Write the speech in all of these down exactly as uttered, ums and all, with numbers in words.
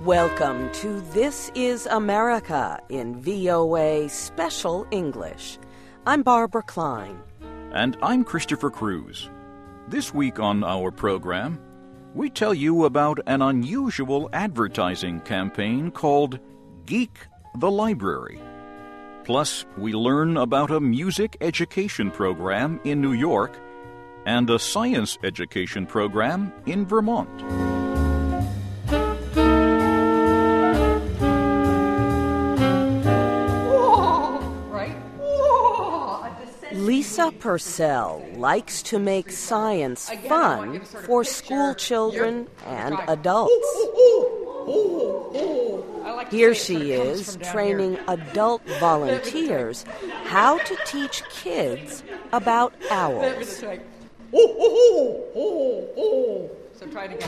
Welcome to This is America in V O A Special English. I'm Barbara Klein. And I'm Christopher Cruz. This week on our program, we tell you about an unusual advertising campaign called Geek the Library. Plus, we learn about a music education program in New York and a science education program in Vermont. Lisa Purcell likes to make science fun for school children and adults. Here she is training adult volunteers how to teach kids about owls. So try it again.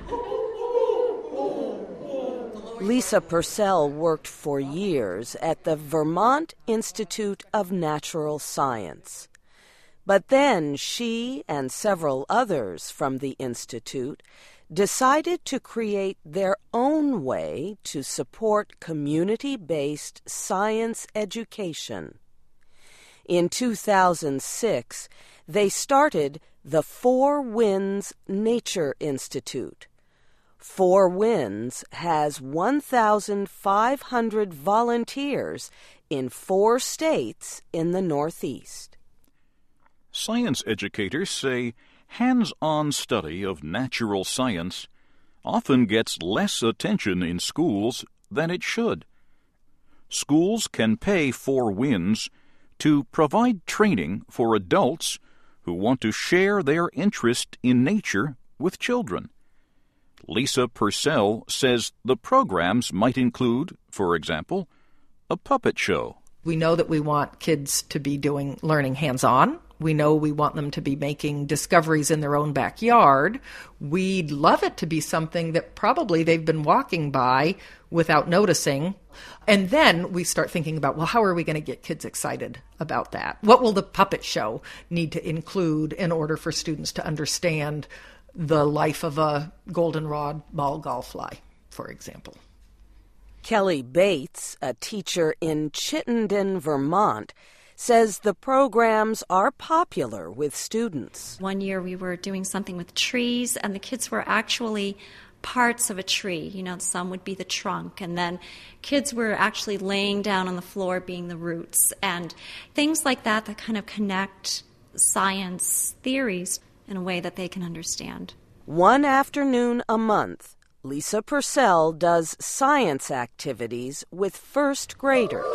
Lisa Purcell worked for years at the Vermont Institute of Natural Science. But then she and several others from the Institute decided to create their own way to support community-based science education. In two thousand six, they started the Four Winds Nature Institute. Four Winds has one thousand five hundred volunteers in four states in the Northeast. Science educators say hands-on study of natural science often gets less attention in schools than it should. Schools can pay Four Winds to provide training for adults who want to share their interest in nature with children. Lisa Purcell says the programs might include, for example, a puppet show. We know that we want kids to be doing learning hands-on. We know we want them to be making discoveries in their own backyard. We'd love it to be something that probably they've been walking by without noticing. And then we start thinking about, well, how are we going to get kids excited about that? What will the puppet show need to include in order for students to understand the life of a goldenrod ball gallfly, for example? Kelly Bates, a teacher in Chittenden, Vermont, says the programs are popular with students. One year we were doing something with trees, and the kids were actually parts of a tree. You know, some would be the trunk, and then kids were actually laying down on the floor being the roots, and things like that that kind of connect science theories in a way that they can understand. One afternoon a month, Lisa Purcell does science activities with first graders.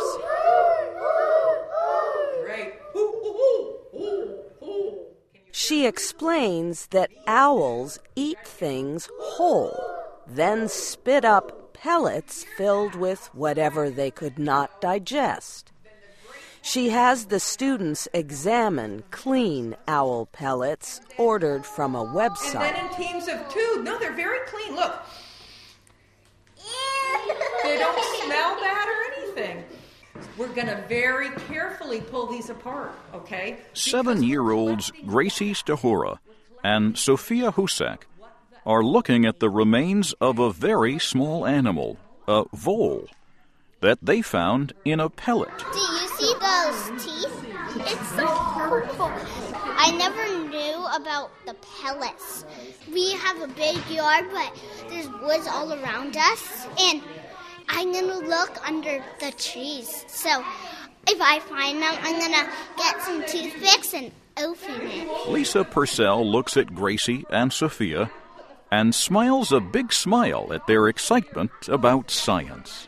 She explains that owls eat things whole, then spit up pellets filled with whatever they could not digest. She has the students examine clean owl pellets ordered from a website. And then in teams of two. No, they're very clean. Look. They don't smell bad or anything. We're going to very carefully pull these apart, okay? Seven-year-olds Gracie Stahura and Sophia Husak are looking at the remains of a very small animal, a vole, that they found in a pellet. Do you see those teeth? It's so purple. I never knew about the pellets. We have a big yard, but there's woods all around us, and I'm going to look under the trees. So if I find them, I'm going to get some toothpicks and open it. Lisa Purcell looks at Gracie and Sophia and smiles a big smile at their excitement about science.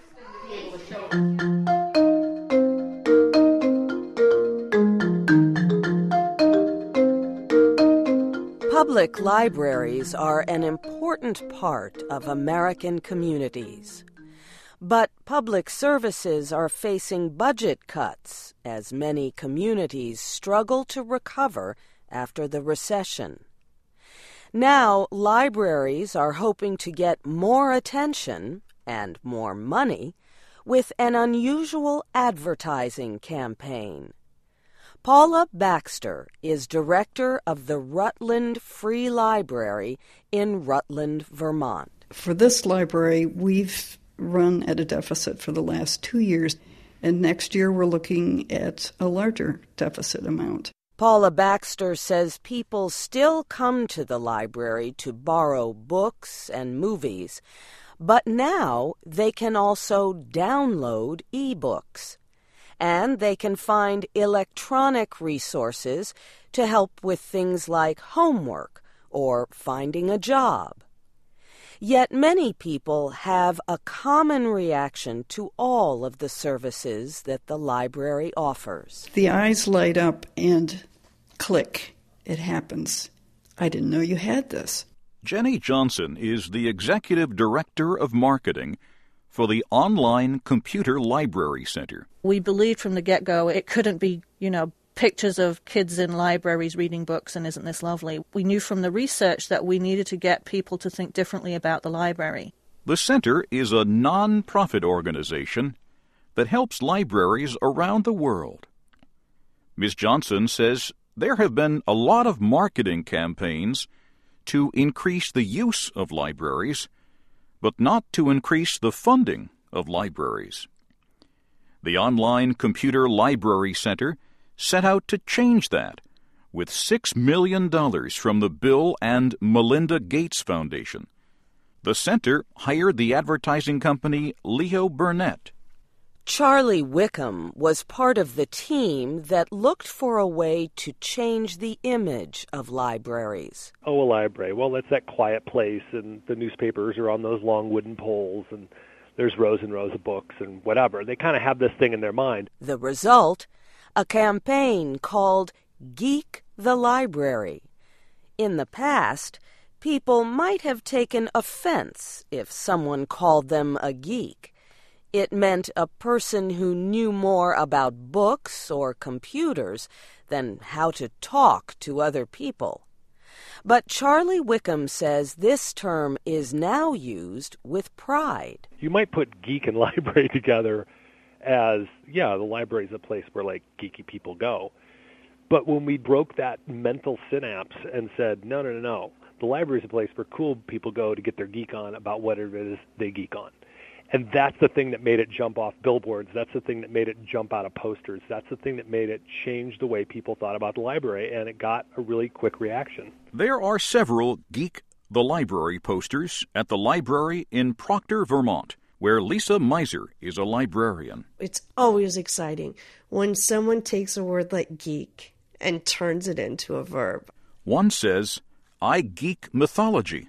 Public libraries are an important part of American communities. But public services are facing budget cuts as many communities struggle to recover after the recession. Now, libraries are hoping to get more attention and more money with an unusual advertising campaign. Paula Baxter is director of the Rutland Free Library in Rutland, Vermont. For this library, we've run at a deficit for the last two years, and next year we're looking at a larger deficit amount. Paula Baxter says people still come to the library to borrow books and movies, but now they can also download e-books. And they can find electronic resources to help with things like homework or finding a job. Yet many people have a common reaction to all of the services that the library offers. The eyes light up and click. It happens. I didn't know you had this. Jenny Johnson is the Executive Director of Marketing for the Online Computer Library Center. We believed from the get-go it couldn't be, you know, pictures of kids in libraries reading books and isn't this lovely. We knew from the research that we needed to get people to think differently about the library. The center is a non-profit organization that helps libraries around the world. Miz Johnson says there have been a lot of marketing campaigns to increase the use of libraries, but not to increase the funding of libraries. The Online Computer Library Center set out to change that with six million dollars from the Bill and Melinda Gates Foundation. The center hired the advertising company Leo Burnett. Charlie Wickham was part of the team that looked for a way to change the image of libraries. Oh, a library. Well, it's that quiet place, and the newspapers are on those long wooden poles, and there's rows and rows of books and whatever. They kind of have this thing in their mind. The result, a campaign called Geek the Library. In the past, people might have taken offense if someone called them a geek. It meant a person who knew more about books or computers than how to talk to other people. But Charlie Wickham says this term is now used with pride. You might put geek and library together as, yeah, the library is a place where, like, geeky people go. But when we broke that mental synapse and said, no, no, no, no, the library is a place where cool people go to get their geek on about whatever it is they geek on. And that's the thing that made it jump off billboards. That's the thing that made it jump out of posters. That's the thing that made it change the way people thought about the library, and it got a really quick reaction. There are several Geek the Library posters at the library in Proctor, Vermont, where Lisa Miser is a librarian. It's always exciting when someone takes a word like geek and turns it into a verb. One says, I geek mythology.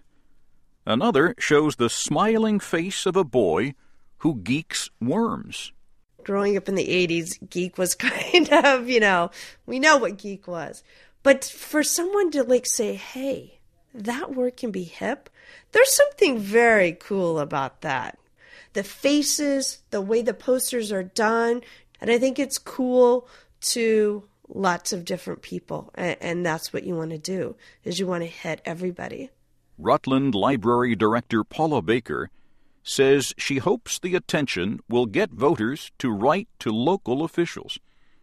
Another shows the smiling face of a boy who geeks worms. Growing up in the eighties, geek was kind of, you know, we know what geek was. But for someone to like say, hey, that word can be hip, there's something very cool about that. The faces, the way the posters are done, and I think it's cool to lots of different people. And, and that's what you want to do, is you want to hit everybody. Rutland Library Director Paula Baker says she hopes the attention will get voters to write to local officials.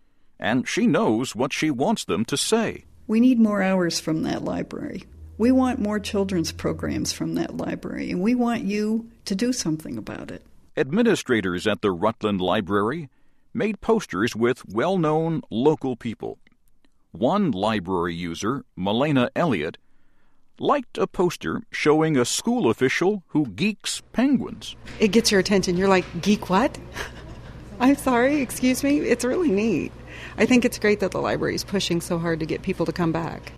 And she knows what she wants them to say. We need more hours from that library. We want more children's programs from that library, and we want you to do something about it. Administrators at the Rutland Library made posters with well-known local people. One library user, Melena Elliott, liked a poster showing a school official who geeks penguins. It gets your attention. You're like, geek what? I'm sorry, excuse me? It's really neat. I think it's great that the library is pushing so hard to get people to come back.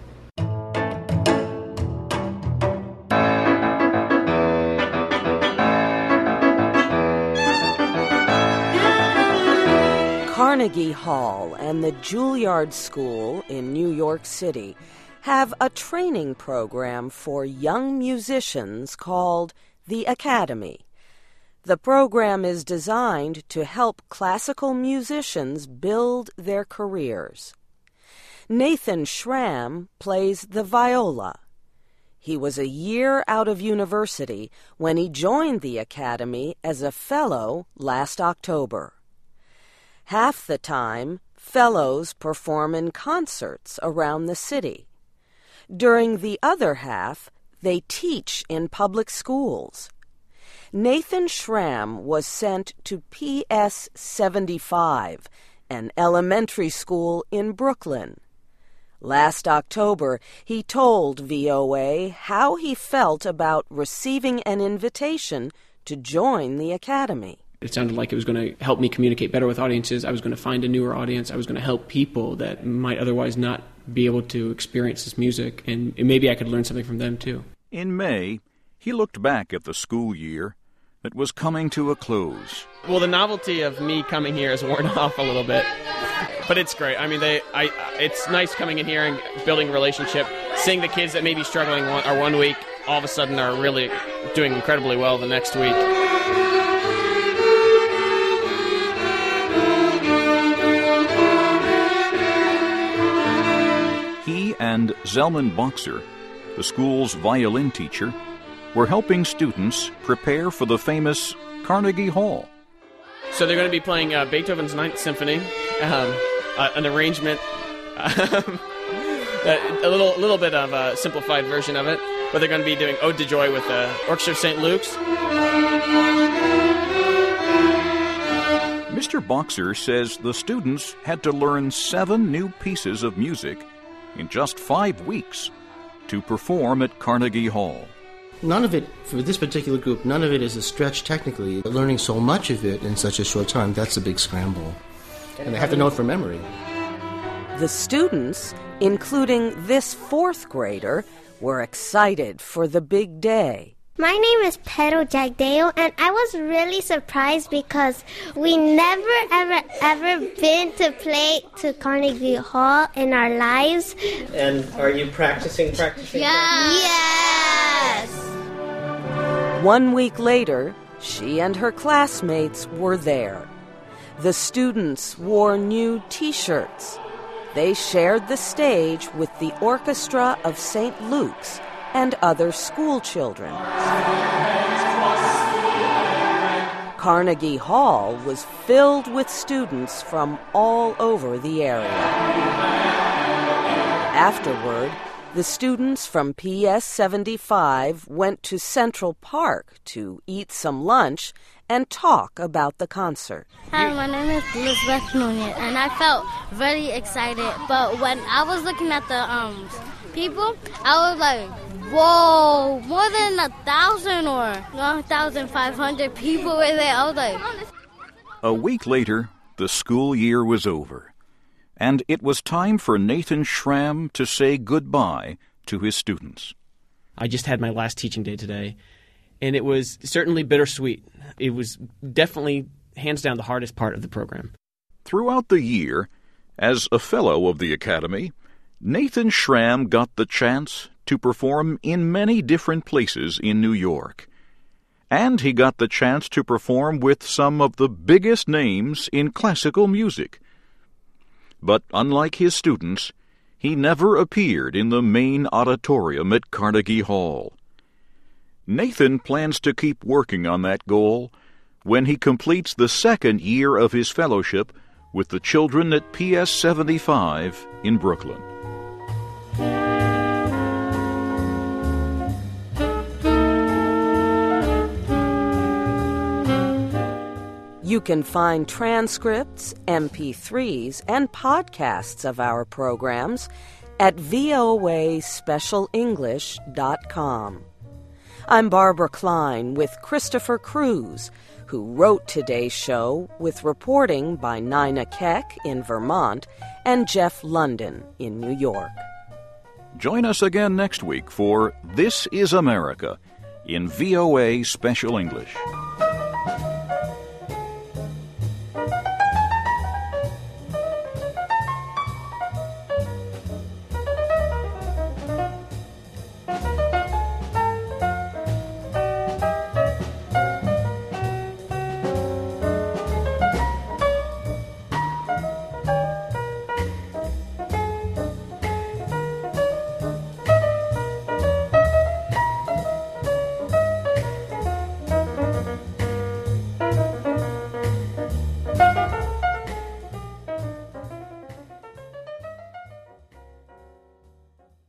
Carnegie Hall and the Juilliard School in New York City have a training program for young musicians called the Academy. The program is designed to help classical musicians build their careers. Nathan Schramm plays the viola. He was a year out of university when he joined the Academy as a fellow last October. Half the time, fellows perform in concerts around the city. During the other half, they teach in public schools. Nathan Schramm was sent to P S seventy-five, an elementary school in Brooklyn. Last October, he told V O A how he felt about receiving an invitation to join the Academy. It sounded like it was going to help me communicate better with audiences. I was going to find a newer audience. I was going to help people that might otherwise not be able to experience this music, and maybe I could learn something from them too. In May, he looked back at the school year that was coming to a close. Well, the novelty of me coming here has worn off a little bit, but it's great. I mean, they, I, it's nice coming in here and building a relationship, seeing the kids that may be struggling one, or one week, all of a sudden are really doing incredibly well the next week. He and Zelman Boxer, the school's violin teacher, were helping students prepare for the famous Carnegie Hall. So they're going to be playing uh, Beethoven's Ninth Symphony, um, uh, an arrangement, um, a little little bit of a simplified version of it, but they're going to be doing Ode to Joy with the Orchestra of Saint Luke's. Mister Boxer says the students had to learn seven new pieces of music in just five weeks to perform at Carnegie Hall. None of it, for this particular group, none of it is a stretch technically. Learning so much of it in such a short time, that's a big scramble. And they have to know it from memory. The students, including this fourth grader, were excited for the big day. My name is Pedro Jagdeo, and I was really surprised because we never, ever, ever been to play to Carnegie Hall in our lives. And are you practicing, practicing? Yeah. Yes! One week later, she and her classmates were there. The students wore new T-shirts. They shared the stage with the Orchestra of Saint Luke's and other school children. Carnegie Hall was filled with students from all over the area. Afterward, the students from P S seventy-five went to Central Park to eat some lunch and talk about the concert. Hi, my name is Elizabeth Nunez, and I felt very excited. But when I was looking at the um people, I was like, whoa, more than a thousand or one thousand five hundred people were there. I was like... A week later, the school year was over, and it was time for Nathan Schramm to say goodbye to his students. I just had my last teaching day today, and it was certainly bittersweet. It was definitely, hands down, the hardest part of the program. Throughout the year, as a fellow of the Academy, Nathan Schramm got the chance to perform in many different places in New York. And he got the chance to perform with some of the biggest names in classical music. But unlike his students, he never appeared in the main auditorium at Carnegie Hall. Nathan plans to keep working on that goal when he completes the second year of his fellowship with the children at P S seventy-five in Brooklyn. You can find transcripts, M P threes, and podcasts of our programs at V O A special english dot com. I'm Barbara Klein with Christopher Cruz, who wrote today's show with reporting by Nina Keck in Vermont and Jeff London in New York. Join us again next week for This is America in V O A Special English.